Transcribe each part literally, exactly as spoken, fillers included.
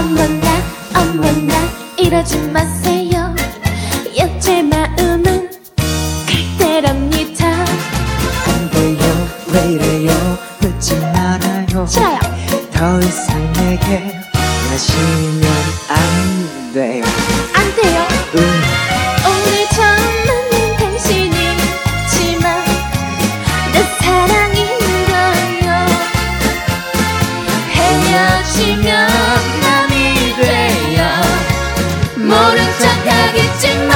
어머나 어머나 이러지 마세요. 여자의 마음은 갈대랍니다. 안 돼요 왜 이래요 묻지 말아요. 싫어요. 더 이상 내게 원하시면 안 돼요. 안 돼요. 음. 오늘 처음 만난 당신이지만 내 사랑인 거요. 헤어지면 남이 돼요. 모른 척 하겠지만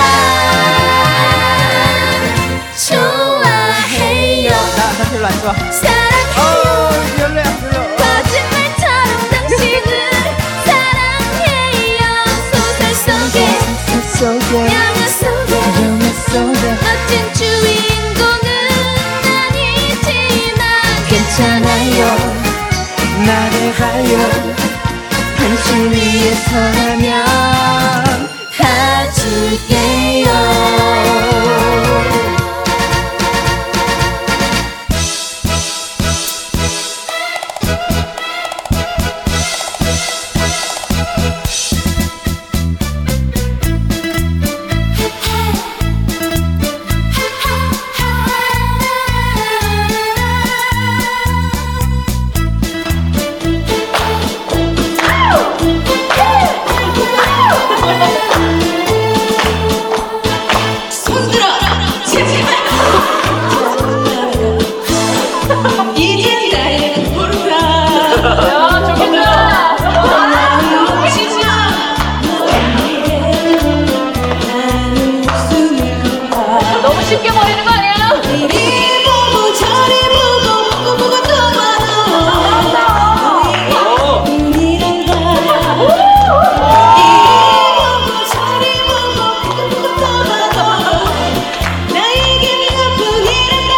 좋아해요. 나, 나 별로 안 좋아. 사랑해요. 어, 별로야 별로. 거짓말처럼 당신을 사랑해요. 소설 속에 소설 속에 영화 속에 영화 속에 멋진 주인공은 아니지만 괜찮아요 나를 봐요. 당신 위해서라면 다 줄게요. 쉽게 버리는 거 아니에요? 이리 보고 저리 보고 보고 또 봐도 눈이란 다 이리 보고 저리 보고 보고 또 봐도 나에겐 너뿐이란다.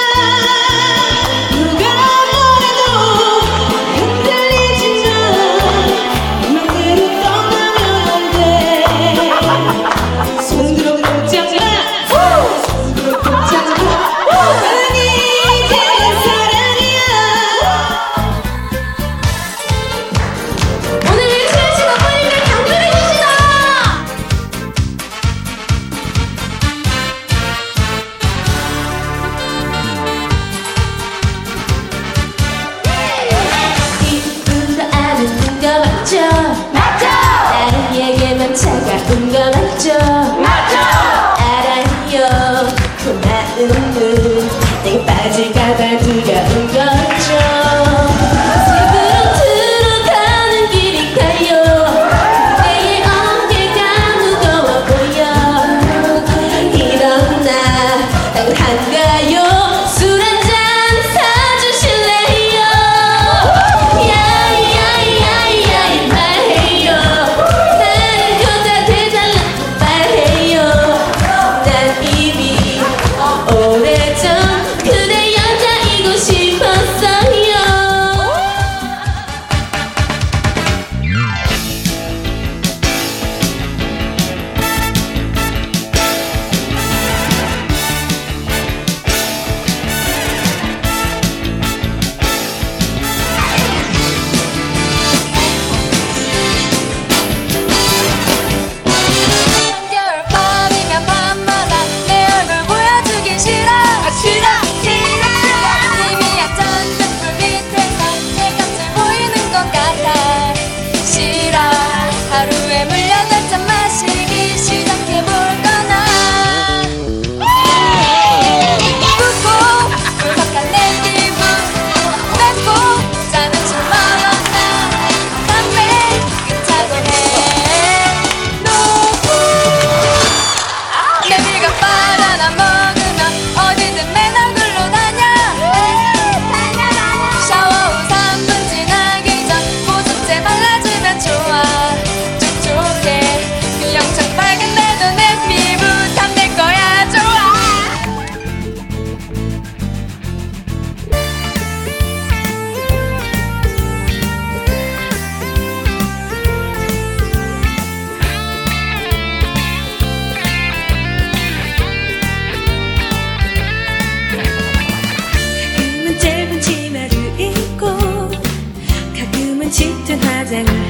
누가 뭐래도 흔들리지 마. 맘대로 떠나면 안 돼. 손 들어 놓지 않아. 차가운 거 맞죠? 맞죠! 알아요. 그 마음은 내게 빠질까봐 두려운 거죠. 집으로 들어가는 길인가요? 그대의 어깨가 무거워 보여. 이런 나 당한가요? 술 한잔 사주실래요? 야야야야야 말해요. 오래전 그대 여자이고 싶었어요. 겨울밤이면 밤마다 내 얼굴 보여주기 싫어. 싫어 싫어 희미한 전등불 밑에서 내 곁을 보이는 것 같아. 싫어 하루에 물 여덟 잔 마시기 시작해볼거나. 꾹꾹 울컥한 내 기분 맵고 짜는 술 먹었나. 담배 끊자고 해 놓고 내 비가 바나나 먹으면 어디든 맨 얼굴로 다녀. 샤워 후 삼 분 지나기 전 보습제 발라주면 좋아. 촉촉해 유영창 밝은데도 내 피부 탐낼 거야. 좋아. 가끔은 짧은 치마를 입고 가끔은 짙은 화장을